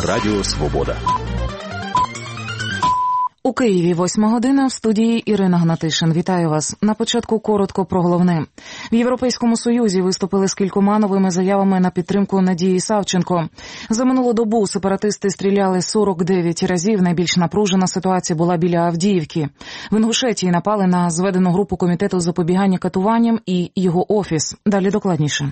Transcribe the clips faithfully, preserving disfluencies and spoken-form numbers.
Радіо Свобода. У Києві восьма година, в студії Ірина Гнатишин. Вітаю вас. На початку коротко про головне. В Європейському Союзі виступили з кількома новими заявами на підтримку Надії Савченко. За минулу добу сепаратисти стріляли сорок дев'ять разів. Найбільш напружена ситуація була біля Авдіївки. В Інгушетії напали на зведену групу Комітету запобігання катуванням і його офіс. Далі докладніше.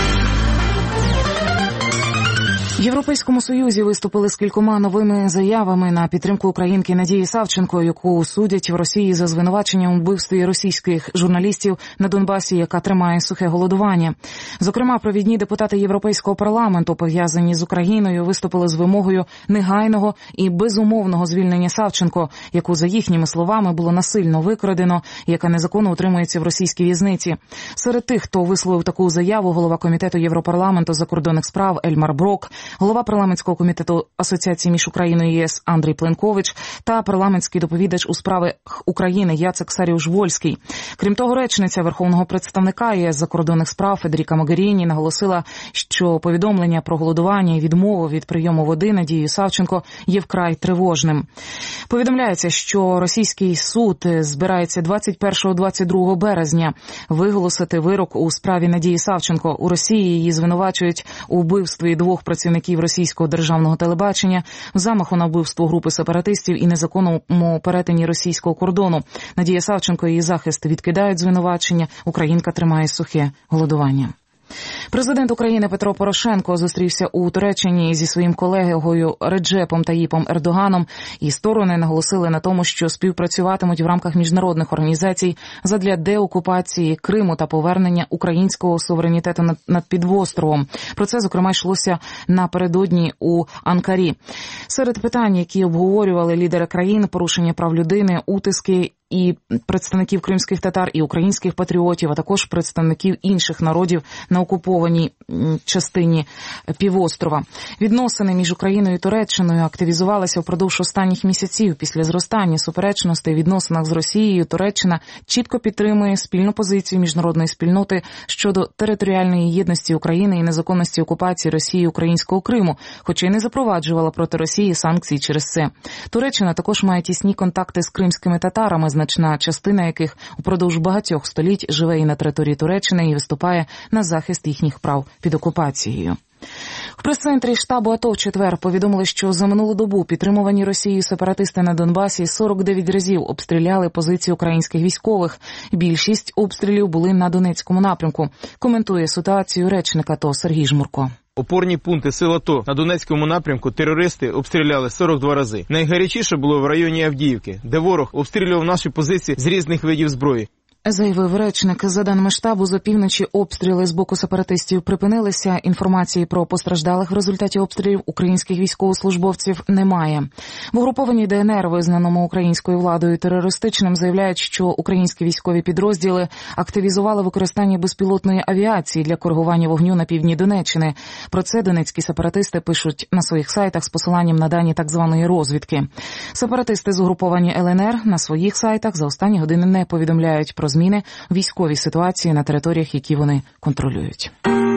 В Європейському Союзі виступили з кількома новими заявами на підтримку українки Надії Савченко, яку судять в Росії за звинуваченням у вбивстві російських журналістів на Донбасі, яка тримає сухе голодування. Зокрема, провідні депутати Європейського парламенту, пов'язані з Україною, виступили з вимогою негайного і безумовного звільнення Савченко, яку, за їхніми словами, було насильно викрадено, яка незаконно утримується в російській в'язниці. Серед тих, хто висловив таку заяву, голова Комітету Європарламенту закордонних справ Ельмар Брок, голова парламентського комітету Асоціації між Україною і ЄС Андрій Пленкович та парламентський доповідач у справах України Яцек Саріуш-Вольський. Крім того, речниця Верховного представника ЄС закордонних справ Федеріка Могеріні наголосила, що повідомлення про голодування і відмову від прийому води Надії Савченко є вкрай тривожним. Повідомляється, що російський суд збирається двадцять першого - двадцять другого березня виголосити вирок у справі Надії Савченко. У Росії її звинувачують у вбивстві двох працівників російського державного телебачення, в замаху на вбивство групи сепаратистів і незаконному перетині російського кордону. Надія Савченко і її захист відкидають звинувачення. Українка тримає сухе голодування. Президент України Петро Порошенко зустрівся у Туреччині зі своїм колегою Реджепом Таїпом Ердоганом, і сторони наголосили на тому, що співпрацюватимуть в рамках міжнародних організацій задля деокупації Криму та повернення українського суверенітету над, над півостровом. Про це, зокрема, йшлося напередодні у Анкарі. Серед питань, які обговорювали лідери країн, порушення прав людини, утиски і представників кримських татар, і українських патріотів, а також представників інших народів на окупованій частині півострова. Відносини між Україною і Туреччиною активізувалися впродовж останніх місяців. Після зростання суперечностей у відносинах з Росією Туреччина чітко підтримує спільну позицію міжнародної спільноти щодо територіальної єдності України і незаконності окупації Росії українського Криму, хоча й не запроваджувала проти Росії санкції через це. Туреччина також має тісні контакти з кримськими татарами, значна частина яких упродовж багатьох століть живе і на території Туреччини і виступає на захист їхніх прав під окупацією. В прес-центрі штабу АТО в четвер повідомили, що за минулу добу підтримувані Росією сепаратисти на Донбасі сорок дев'ять разів обстріляли позиції українських військових. Більшість обстрілів були на Донецькому напрямку. Коментує ситуацію речник АТО Сергій Жмурко. Опорні пункти сил АТО на Донецькому напрямку терористи обстріляли сорок два рази. Найгарячіше було в районі Авдіївки, де ворог обстрілював наші позиції з різних видів зброї. Заявив речник. За даними штабу, з опівночі обстріли з боку сепаратистів припинилися. Інформації про постраждалих в результаті обстрілів українських військовослужбовців немає. В угрупованій ДНР, визнаному українською владою терористичним, заявляють, що українські військові підрозділи активізували використання безпілотної авіації для коригування вогню на півдні Донеччини. Про це донецькі сепаратисти пишуть на своїх сайтах з посиланням на дані так званої розвідки. Сепаратисти з угруповані ЛНР на своїх сайтах за останні години не повідомляють про зміни у військовій ситуації на територіях, які вони контролюють.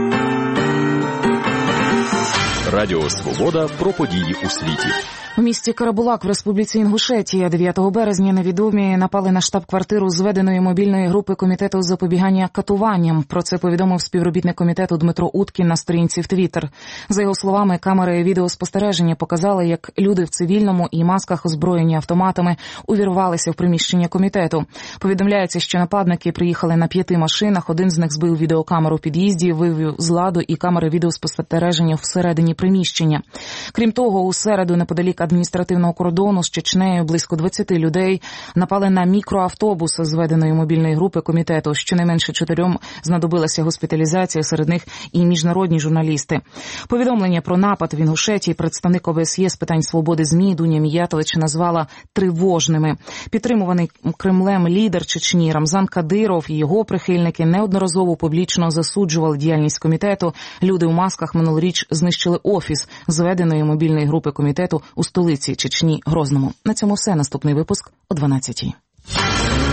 Радіо Свобода про події у світі. У місті Карабулак в Республіці Інгушетія дев'ятого березня невідомі напали на штаб-квартиру зведеної мобільної групи Комітету запобігання катуванням. Про це повідомив співробітник комітету Дмитро Уткін на сторінці в Твіттер. За його словами, камери відеоспостереження показали, як люди в цивільному і масках, озброєні автоматами, увірвалися в приміщення комітету. Повідомляється, що нападники приїхали на п'яти машинах, один з них збив відеокамеру в під'їзді, вивів з ладу і камери відеоспостереження всередині приміщення. Крім того, у середу неподалік адміністративного кордону з Чечнею близько двадцяти людей напали на мікроавтобус зведеної мобільної групи комітету. Щонайменше чотирьом знадобилася госпіталізація, серед них і міжнародні журналісти. Повідомлення про напад в Інгушетії представник ОБСЄ з питань свободи ЗМІ Дуня Міятович назвала тривожними. Підтримуваний Кремлем лідер Чечні Рамзан Кадиров і його прихильники неодноразово публічно засуджували діяльність комітету. Люди у масках минулоріч знищили офіс зведеної мобільної групи комітету у столиці Чечні Грозному. На цьому все. Наступний випуск о дванадцятій.